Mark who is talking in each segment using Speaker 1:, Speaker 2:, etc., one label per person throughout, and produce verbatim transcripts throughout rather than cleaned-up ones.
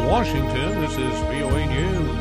Speaker 1: Washington, this is V O A News.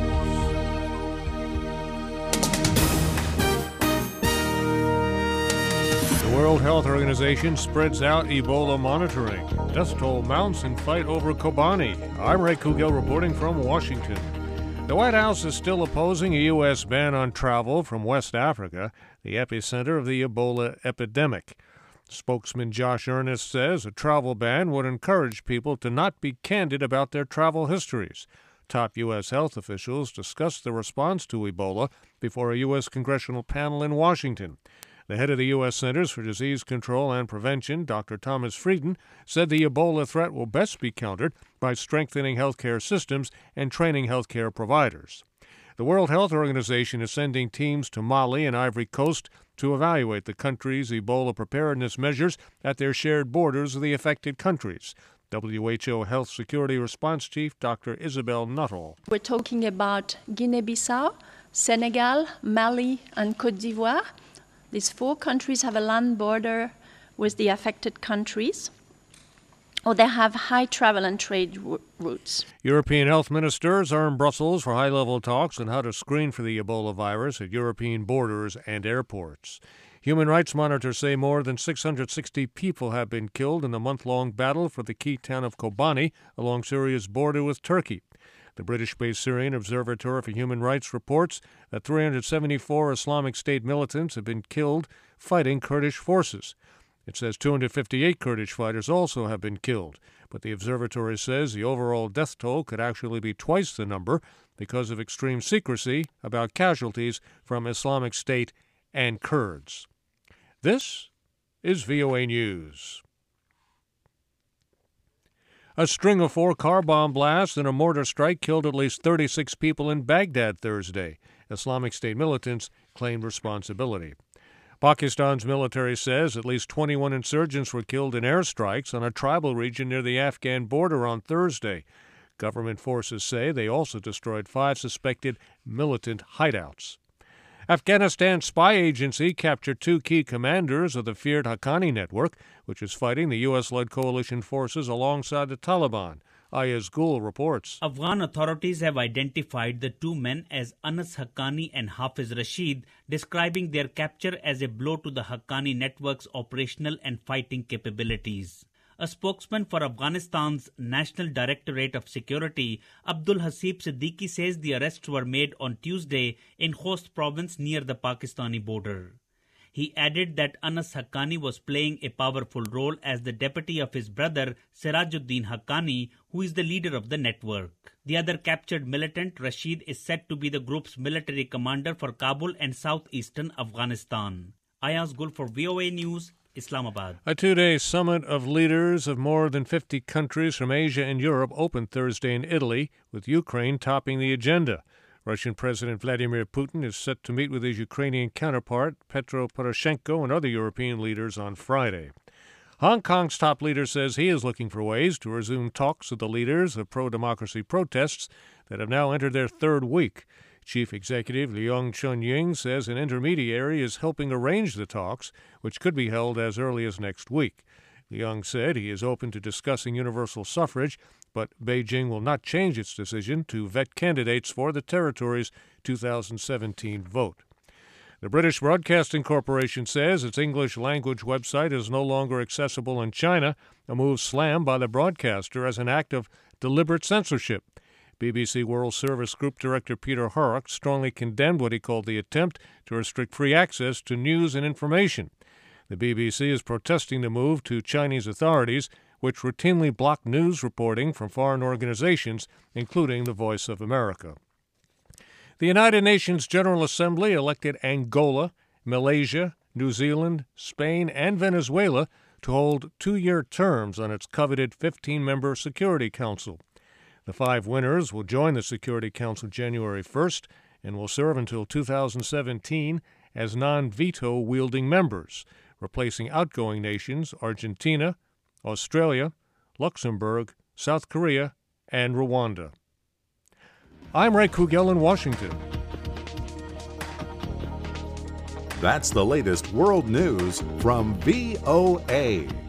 Speaker 1: The World Health Organization spreads out Ebola monitoring. Death toll mounts in fight over Kobani. I'm Ray Kugel reporting from Washington. The White House is still opposing a U S ban on travel from West Africa, the epicenter of the Ebola epidemic. Spokesman Josh Earnest says a travel ban would encourage people to not be candid about their travel histories. Top U S health officials discussed the response to Ebola before a U S congressional panel in Washington. The head of the U S Centers for Disease Control and Prevention, Doctor Thomas Frieden, said the Ebola threat will best be countered by strengthening healthcare systems and training healthcare providers. The World Health Organization is sending teams to Mali and Ivory Coast to evaluate the country's Ebola preparedness measures at their shared borders of the affected countries. W H O Health Security Response Chief Doctor Isabel Nuttall.
Speaker 2: We're talking about Guinea-Bissau, Senegal, Mali, and Côte d'Ivoire. These four countries have a land border with the affected countries, or they have high travel and trade w- routes.
Speaker 1: European health ministers are in Brussels for high-level talks on how to screen for the Ebola virus at European borders and airports. Human rights monitors say more than six hundred sixty people have been killed in the month-long battle for the key town of Kobani along Syria's border with Turkey. The British-based Syrian Observatory for Human Rights reports that three hundred seventy-four Islamic State militants have been killed fighting Kurdish forces. It says two hundred fifty-eight Kurdish fighters also have been killed, but the observatory says the overall death toll could actually be twice the number because of extreme secrecy about casualties from Islamic State and Kurds. This is V O A News. A string of four car bomb blasts and a mortar strike killed at least thirty-six people in Baghdad Thursday. Islamic State militants claimed responsibility. Pakistan's military says at least twenty-one insurgents were killed in airstrikes on a tribal region near the Afghan border on Thursday. Government forces say they also destroyed five suspected militant hideouts. Afghanistan's spy agency captured two key commanders of the feared Haqqani network, which is fighting the U S-led coalition forces alongside the Taliban. Ayaz Gul reports.
Speaker 3: Afghan authorities have identified the two men as Anas Haqqani and Hafiz Rashid, describing their capture as a blow to the Haqqani network's operational and fighting capabilities. A spokesman for Afghanistan's National Directorate of Security, Abdul Hasib Siddiqui, says the arrests were made on Tuesday in Khost province near the Pakistani border. He added that Anas Haqqani was playing a powerful role as the deputy of his brother Sirajuddin Haqqani, who is the leader of the network. The other captured militant, Rashid, is said to be the group's military commander for Kabul and southeastern Afghanistan. Ayaz Gul for V O A News, Islamabad.
Speaker 1: A two-day summit of leaders of more than fifty countries from Asia and Europe opened Thursday in Italy, with Ukraine topping the agenda. Russian President Vladimir Putin is set to meet with his Ukrainian counterpart, Petro Poroshenko, and other European leaders on Friday. Hong Kong's top leader says he is looking for ways to resume talks with the leaders of pro-democracy protests that have now entered their third week. Chief Executive Leung Chun-ying says an intermediary is helping arrange the talks, which could be held as early as next week. Leung said he is open to discussing universal suffrage, but Beijing will not change its decision to vet candidates for the territory's two thousand seventeen vote. The British Broadcasting Corporation says its English-language website is no longer accessible in China, a move slammed by the broadcaster as an act of deliberate censorship. B B C World Service Group Director Peter Horrocks strongly condemned what he called the attempt to restrict free access to news and information. The B B C is protesting the move to Chinese authorities, which routinely block news reporting from foreign organizations, including the Voice of America. The United Nations General Assembly elected Angola, Malaysia, New Zealand, Spain, and Venezuela to hold two-year terms on its coveted fifteen-member Security Council. The five winners will join the Security Council January first and will serve until two thousand seventeen as non-veto-wielding members, replacing outgoing nations Argentina, Australia, Luxembourg, South Korea, and Rwanda. I'm Ray Kugel in Washington.
Speaker 4: That's the latest world news from V O A.